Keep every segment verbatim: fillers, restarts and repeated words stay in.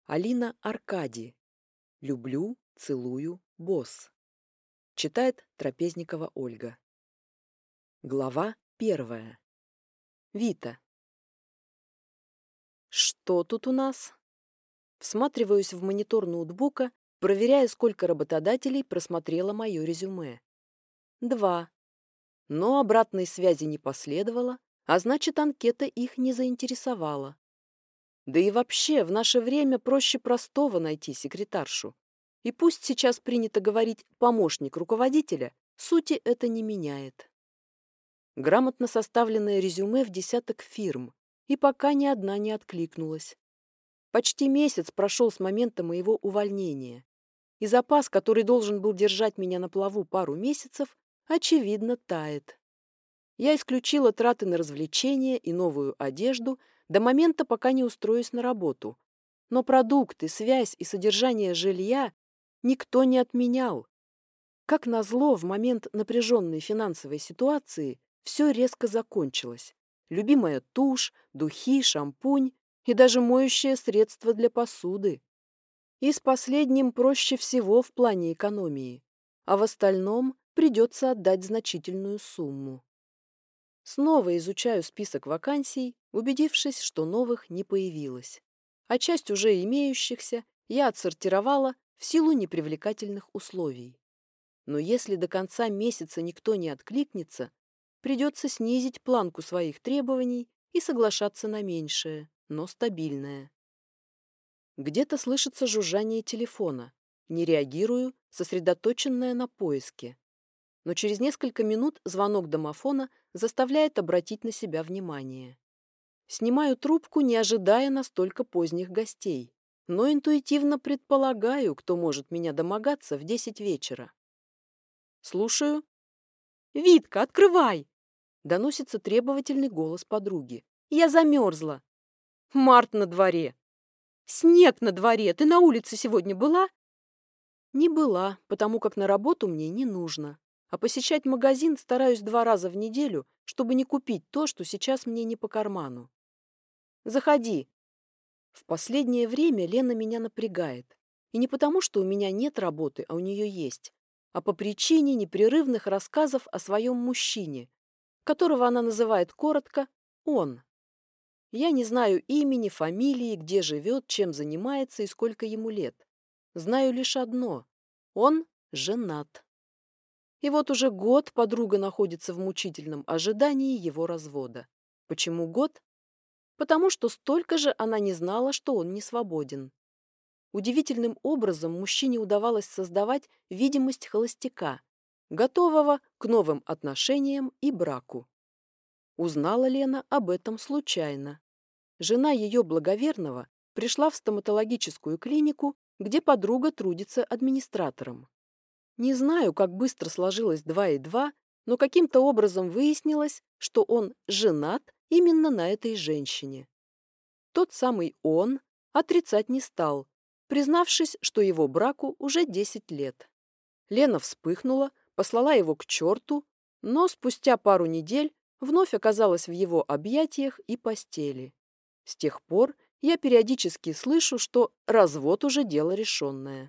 Алина Аркади. Люблю, целую, босс. Читает Трапезникова Ольга. Глава первая. Вита. Что тут у нас? Всматриваюсь в монитор ноутбука, проверяя, сколько работодателей просмотрело мое резюме. Два. Но обратной связи не последовало, а значит, анкета их не заинтересовала. Да и вообще, в наше время проще простого найти секретаршу. И пусть сейчас принято говорить «помощник руководителя», сути это не меняет. Грамотно составленное резюме в десяток фирм, и пока ни одна не откликнулась. Почти месяц прошел с момента моего увольнения, и запас, который должен был держать меня на плаву пару месяцев, очевидно, тает. Я исключила траты на развлечения и новую одежду до момента, пока не устроюсь на работу. Но продукты, связь и содержание жилья никто не отменял. Как назло, в момент напряженной финансовой ситуации все резко закончилось. Любимая тушь, духи, шампунь и даже моющее средство для посуды. И с последним проще всего в плане экономии, а в остальном придется отдать значительную сумму. Снова изучаю список вакансий, убедившись, что новых не появилось. А часть уже имеющихся я отсортировала в силу непривлекательных условий. Но если до конца месяца никто не откликнется, придется снизить планку своих требований и соглашаться на меньшее, но стабильное. Где-то слышится жужжание телефона. Не реагирую, сосредоточенная на поиске. Но через несколько минут звонок домофона заставляет обратить на себя внимание. Снимаю трубку, не ожидая настолько поздних гостей, но интуитивно предполагаю, кто может меня домогаться в десять вечера. Слушаю. «Витка, открывай!» — доносится требовательный голос подруги. «Я замерзла!» «Март на дворе!» «Снег на дворе! Ты на улице сегодня была?» Не была, потому как на работу мне не нужно. А посещать магазин стараюсь два раза в неделю, чтобы не купить то, что сейчас мне не по карману. Заходи. В последнее время Лена меня напрягает. И не потому, что у меня нет работы, а у нее есть, а по причине непрерывных рассказов о своем мужчине, которого она называет коротко «он». Я не знаю имени, фамилии, где живет, чем занимается и сколько ему лет. Знаю лишь одно – он женат. И вот уже год подруга находится в мучительном ожидании его развода. Почему год? Потому что столько же она не знала, что он не свободен. Удивительным образом мужчине удавалось создавать видимость холостяка, готового к новым отношениям и браку. Узнала Лена об этом случайно. Жена ее благоверного пришла в стоматологическую клинику, где подруга трудится администратором. Не знаю, как быстро сложилось два и два, но каким-то образом выяснилось, что он женат именно на этой женщине. Тот самый он отрицать не стал, признавшись, что его браку уже десять лет. Лена вспыхнула, послала его к черту, но спустя пару недель вновь оказалась в его объятиях и постели. С тех пор я периодически слышу, что развод уже дело решенное.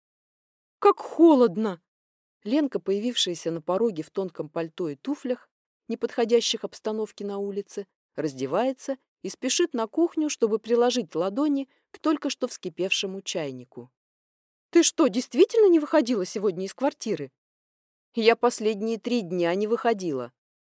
«Как холодно!» Ленка, появившаяся на пороге в тонком пальто и туфлях, не подходящих обстановке на улице, раздевается и спешит на кухню, чтобы приложить ладони к только что вскипевшему чайнику. «Ты что, действительно не выходила сегодня из квартиры?» «Я последние три дня не выходила».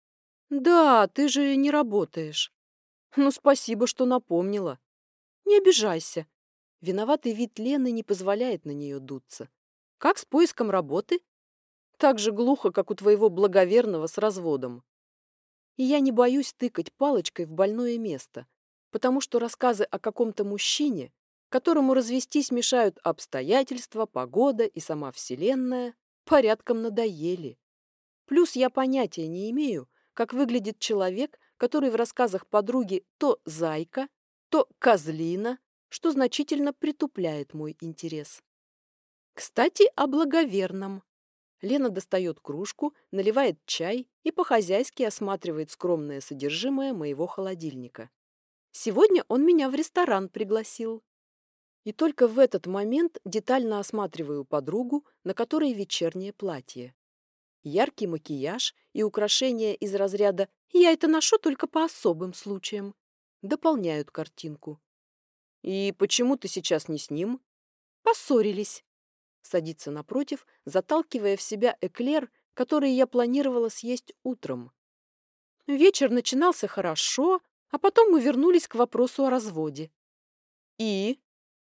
«Да, ты же не работаешь». «Ну, спасибо, что напомнила». «Не обижайся». Виноватый вид Лены не позволяет на нее дуться. «Как с поиском работы?» «Так же глухо, как у твоего благоверного с разводом». И я не боюсь тыкать палочкой в больное место, потому что рассказы о каком-то мужчине, которому развестись мешают обстоятельства, погода и сама Вселенная, порядком надоели. Плюс я понятия не имею, как выглядит человек, который в рассказах подруги то зайка, то козлина, что значительно притупляет мой интерес. Кстати, о благоверном. Лена достает кружку, наливает чай и по-хозяйски осматривает скромное содержимое моего холодильника. Сегодня он меня в ресторан пригласил. И только в этот момент детально осматриваю подругу, на которой вечернее платье. Яркий макияж и украшения из разряда «я это ношу только по особым случаям» дополняют картинку. «И почему ты сейчас не с ним?» «Поссорились». Садится напротив, заталкивая в себя эклер, который я планировала съесть утром. Вечер начинался хорошо, а потом мы вернулись к вопросу о разводе. И?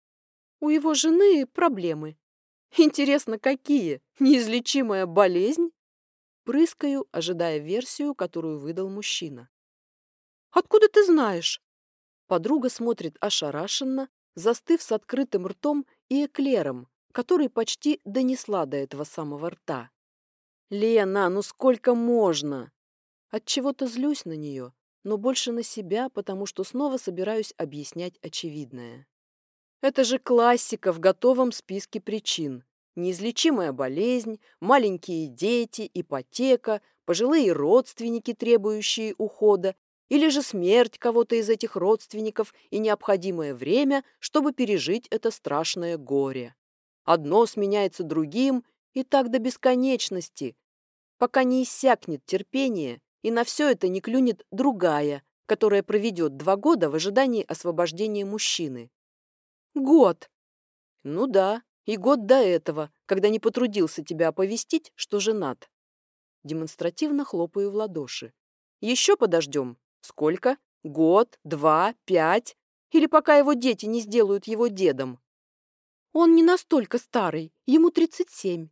У его жены проблемы. Интересно, какие? Неизлечимая болезнь? Прыскаю, ожидая версию, которую выдал мужчина. «Откуда ты знаешь?» Подруга смотрит ошарашенно, застыв с открытым ртом и эклером, который почти донесла до этого самого рта. «Лена, ну сколько можно?» Отчего-то злюсь на нее, но больше на себя, потому что снова собираюсь объяснять очевидное. Это же классика в готовом списке причин. Неизлечимая болезнь, маленькие дети, ипотека, пожилые родственники, требующие ухода, или же смерть кого-то из этих родственников и необходимое время, чтобы пережить это страшное горе. Одно сменяется другим, и так до бесконечности, пока не иссякнет терпение, и на все это не клюнет другая, которая проведет два года в ожидании освобождения мужчины. Год. Ну да, и год до этого, когда не потрудился тебя оповестить, что женат. Демонстративно хлопаю в ладоши. Еще подождем. Сколько? Год, два, пять? Или пока его дети не сделают его дедом? Он не настолько старый, ему тридцать семь.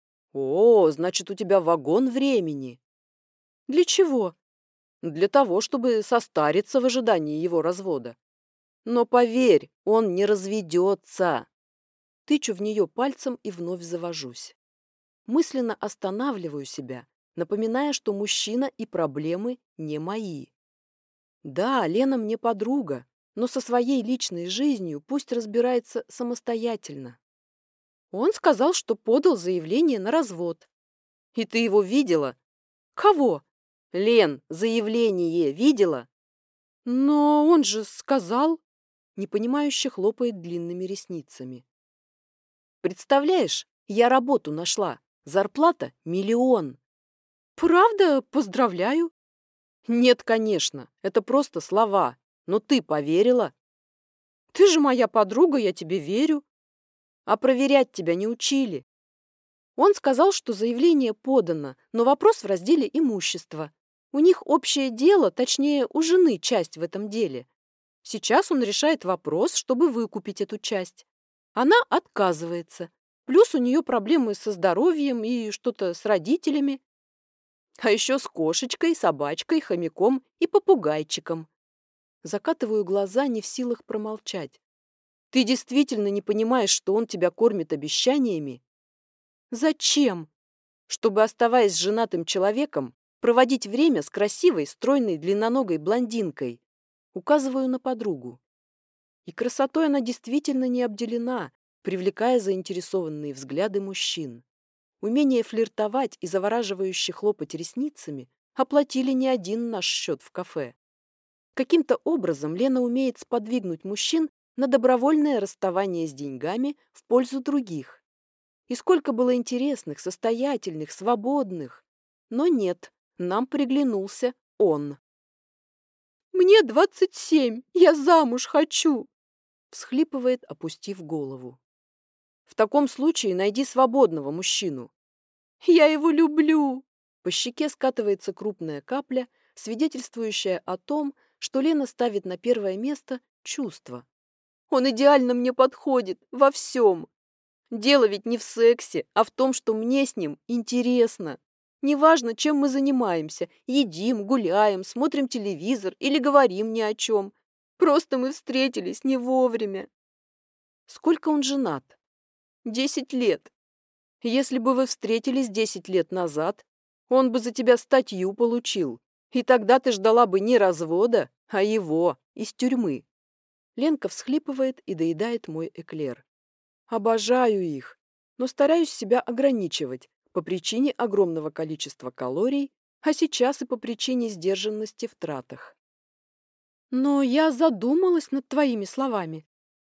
О, значит, у тебя вагон времени. Для чего? Для того, чтобы состариться в ожидании его развода. Но поверь, он не разведется. Тычу в нее пальцем и вновь завожусь. Мысленно останавливаю себя, напоминая, что мужчина и проблемы не мои. Да, Лена мне подруга, но со своей личной жизнью пусть разбирается самостоятельно. Он сказал, что подал заявление на развод. И ты его видела? Кого? Лен, заявление видела? Но он же сказал... Непонимающе хлопает длинными ресницами. Представляешь, я работу нашла. Зарплата миллион. Правда? Поздравляю. Нет, конечно, это просто слова. Но ты поверила? Ты же моя подруга, я тебе верю. А проверять тебя не учили. Он сказал, что заявление подано, но вопрос в разделе имущества. У них общее дело, точнее, у жены часть в этом деле. Сейчас он решает вопрос, чтобы выкупить эту часть. Она отказывается. Плюс у нее проблемы со здоровьем и что-то с родителями. А еще с кошечкой, собачкой, хомяком и попугайчиком. Закатываю глаза, не в силах промолчать. Ты действительно не понимаешь, что он тебя кормит обещаниями? Зачем? Чтобы, оставаясь женатым человеком, проводить время с красивой, стройной, длинноногой блондинкой. Указываю на подругу. И красотой она действительно не обделена, привлекая заинтересованные взгляды мужчин. Умение флиртовать и завораживающе хлопать ресницами оплатили не один наш счет в кафе. Каким-то образом Лена умеет сподвигнуть мужчин на добровольное расставание с деньгами в пользу других. И сколько было интересных, состоятельных, свободных. Но нет, нам приглянулся он. «Мне двадцать семь, я замуж хочу!» всхлипывает, опустив голову. «В таком случае найди свободного мужчину». «Я его люблю!» По щеке скатывается крупная капля, свидетельствующая о том, что Лена ставит на первое место чувства. «Он идеально мне подходит во всем. Дело ведь не в сексе, а в том, что мне с ним интересно. Неважно, чем мы занимаемся, едим, гуляем, смотрим телевизор или говорим ни о чем. Просто мы встретились не вовремя». Сколько он женат? Десять лет. Если бы вы встретились десять лет назад, он бы за тебя статью получил. И тогда ты ждала бы не развода, а его, из тюрьмы. Ленка всхлипывает и доедает мой эклер. Обожаю их, но стараюсь себя ограничивать по причине огромного количества калорий, а сейчас и по причине сдержанности в тратах. Но я задумалась над твоими словами.